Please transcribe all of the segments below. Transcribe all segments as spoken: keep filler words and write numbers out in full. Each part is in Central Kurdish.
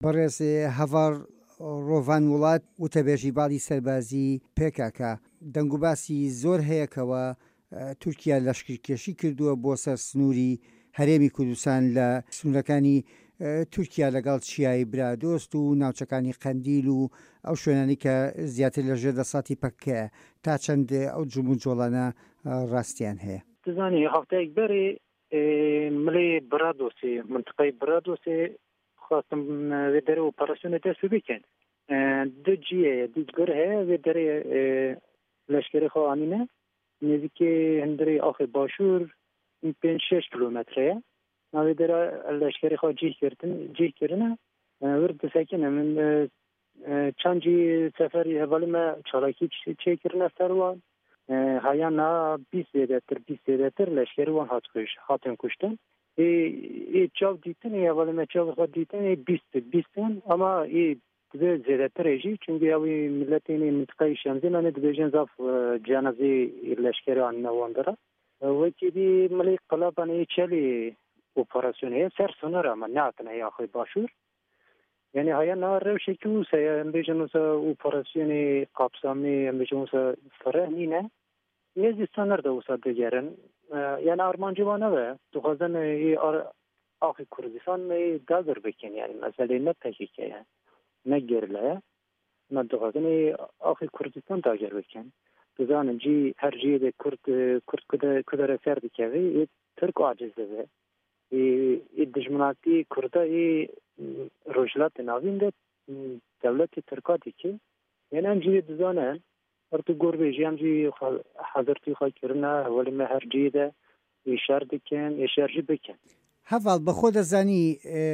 بەڕێز هەڤار ڕۆڤان وڵات وتەبێژی باڵی سەربازی پێکاکە دەنگ و باسی زۆر هەیەکەوە تورکیا لەشکرکێشی کردووە بۆ سەر سنووری هەرێمی کوردستان لە سنوورەکانی تورکیا لەگەڵ چیای برادۆست و ناوچەکانی قەندیل و ئەو شوێنانی کە زیاتر لە ژێر دەسەڵاتی پەککەیە تا چەند ئەو جوڵ و جۆڵانە ڕاستیان هەیە. دەزانی هەفتەیەک بەرێ ملێ برادۆسێ منطقەی برادۆسێ خواستم وێ دەرە ئۆپەراسیۆنە دەست بکەن دو جیە دیگەر هەیە وێ دەرێ لەشکری خۆوانینە نزیکێ هەندێ ئاخی باشوور پێنج شش کیلۆمەترەیە ناوێ دەرە لەشکری خۆ جێکردن جێکردنە ورد دەسەکەنە من چەندی سەفەری هەڤەڵمە چالاکی چێکردنە سەروان هایان نا بیست زێدەتر بیست زێدەتر لەشکری وان هاتن کوشتن ای چاو دیتن ای اولمه چاو خود دیتن ای بیست بیستن اما ای دو زیادتر ایجی چونگی اوی ملت اینی منطقه شمزی من دبیجن زاف جانزی لشکری آن نواندره وکی دی ملی قلابان ای چلی اپراسیون هست سر سنر اما ناتن ای آخوی باشور یعنی های نا روشی که اوسا بیجن اوسا اپراسیون قابسامی بیجن اوسا فره نینه یزی سنر ده اوسا دگرن yani Armancı bana ve tuhazan ahı Kurdistan ne dağır bekin yani mesela ne peki yani ne gerle ne tuhazan ahı Kurdistan dağır bekin tuhazan ci her ciğde Kurd Kurd kadar kadar eser dikevi Türk acizde ve e düşmanati Kurda e rojlat navinde devleti Türkiye ki yani amci tuhazan artık görbeji amci hazırtı hakirna ولی ما هر جیده اشار دکن اشارجی بکن. هەڤاڵ بە خۆ دەزانی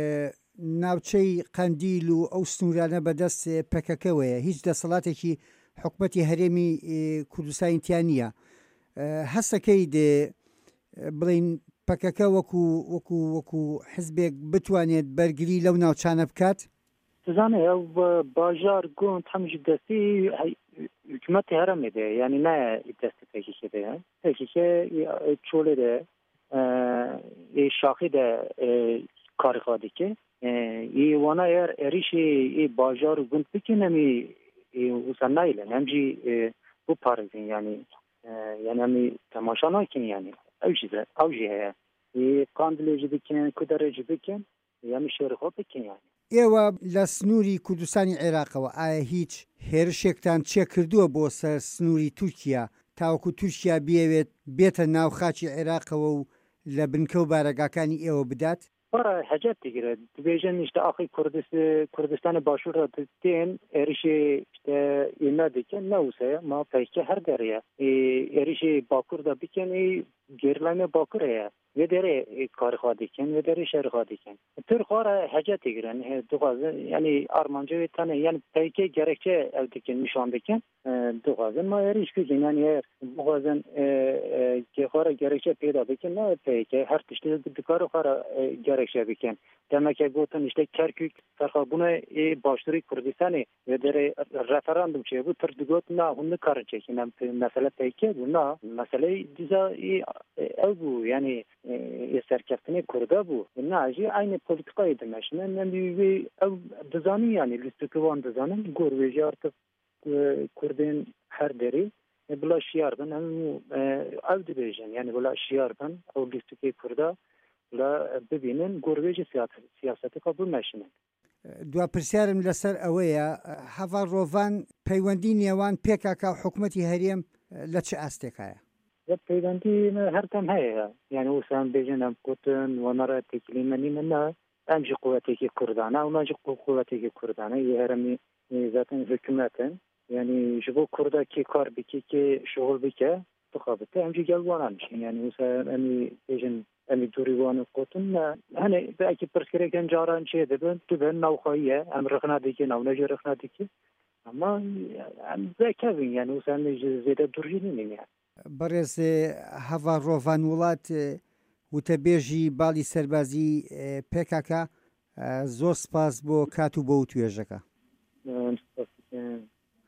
ناوچەی قەندیل و ئەو سنوورانە بەدەست پەکەکەوەیە هیچ دەسەڵاتێکی حکومەتی هەرێمی کوردستانی تیا نییە هەستەکەی دێ بڵین پەکەکە وەکو وەکو وەکو حزبێک بتوانێت بەرگری لەو ناوچانە بکات؟ دەزانێ ئەو باژار گوند هەمیش دەستی hükümeti heremede yani ne iddiası peki de peki çoğu de e şahı da karikadi ki e wana eğer erişi e bajar gün peki mi usanayla nemci bu parazin yani yani mi tamaşana ki yani avcıda avcıya e kandileci diken kudareci diken yani şerho peki yani ئێوە لە سنووری کوردستانی عێراقەوە ئایا هیچ هێرشێکتان چێکردووە بۆ سەر سنووری تورکیا تاوەکو تورکیا بێوێت بێتە ناو خاچی عێراقەوە و لە بنکە و بارەگاکانی ئێوە بدات؟ بەڕە حەجەت دیگرە دەبێژن نیشتە ئاخی کوردستانی باشوور دێن ئێریشی ئێمە دەکەن نەوسەیە ما پەیکە هەر دەڕەیە ئێریشی باکووردا بکەن گێرلامێ باکوور هەیە وێ دەرێ کارخوا دەکەن وێ دەرێ شەرخوا دەکەن تورخوارە حەجەت دیگرن دخوازن یعنی ئارمانجەوێت تەنە یعنی پەیکە گەرەکچە ئەو دەکەن نیشان دەکەن دخوازن ما ئێریش بکەن یعنی بخوازن کێخوارە گەرەکچە پێدا بکەن نە پەیکە هەر تشتێ دکارە خوارە گەرەکچە بکەن دەمەکە گوتن نیشتە کەرکوک سەرخابوونە باشووری کوردستانی وێ دەرێ referandum çe bu tır digot na hun nikar çekin em mesele peyke bu na mesele diza ev bu yani serkeftine kurda bu na ji aynı politikayı demeşine nem bir ev dizani yani listikvan dizanın gorveji artık Kurdin her deri bula şiardan em ev dibêjin yani bula şiardan ev listiki kurda bula bibinin gorveji siyaseti kabul meşine دوپرسیارم لەسەر ئەوەیە هەڤاڵ ڕۆڤان پەیوەندی نێوان پێکاکە و حکوومەتی هەرێم لە چه ئاستێکایە؟ پەیوەندی هەردەم هەیە یعنی وسان بێژن ئەم کوتن وەنەڕە تێکلیمەنی منە ئەمجی قووەتێکی کوردانە و ناجی قووەتێکی کوردانە هەرمی زاتن حکوومەتن یعنی ji bo Kurda kê kar bike kê şoğul bike dixabite em jî gel wanan bişin yani wisa emî bêjin emî dûrî wan qotin henê belkî pirsgirêkên caran çê dibin tu bin navxwayiye em rixna dike navnejê rixna dike ama em zekevin yani wisa em ji zêde dûr jî nînin yani بەڕێز هەڤاڵ ڕۆڤان وڵات وتەبێژی باڵی سەربازی پێکاکە زۆر سپاس بۆ کات و بۆ توێژەکە